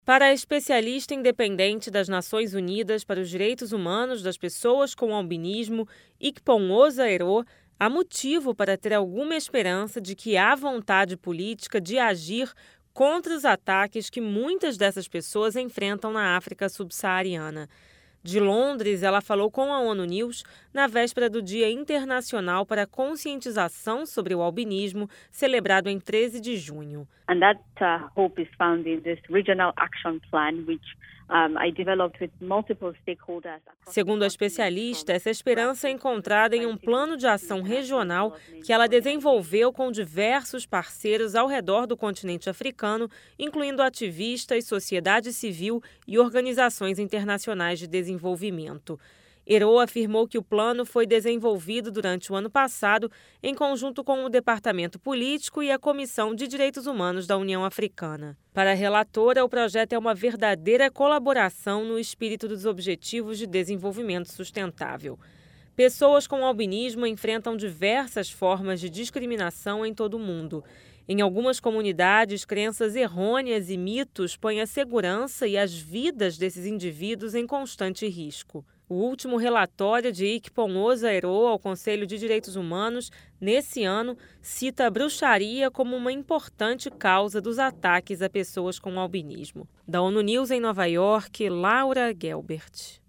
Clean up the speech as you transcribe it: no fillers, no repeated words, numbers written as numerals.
Para a especialista independente das Nações Unidas para os Direitos Humanos das Pessoas com Albinismo, Ikpom-Osa Ero, há motivo para ter alguma esperança de que há vontade política de agir contra os ataques que muitas dessas pessoas enfrentam na África subsaariana. De Londres, ela falou com a ONU News na véspera do Dia Internacional para a Conscientização sobre o Albinismo, celebrado em 13 de junho. And that hope is found in this regional action plan, which I developed with multiple stakeholders. Segundo a especialista, essa esperança é encontrada em um plano de ação regional que ela desenvolveu com diversos parceiros ao redor do continente africano, incluindo ativistas, sociedade civil e organizações internacionais de desenvolvimento. Ero afirmou que o plano foi desenvolvido durante o ano passado em conjunto com o Departamento Político e a Comissão de Direitos Humanos da União Africana. Para a relatora, o projeto é uma verdadeira colaboração no espírito dos Objetivos de Desenvolvimento Sustentável. Pessoas com albinismo enfrentam diversas formas de discriminação em todo o mundo. Em algumas comunidades, crenças errôneas e mitos põem a segurança e as vidas desses indivíduos em constante risco. O último relatório de Ikpom-Osa Ero ao Conselho de Direitos Humanos, nesse ano, cita a bruxaria como uma importante causa dos ataques a pessoas com albinismo. Da ONU News em Nova York, Laura Gelbert.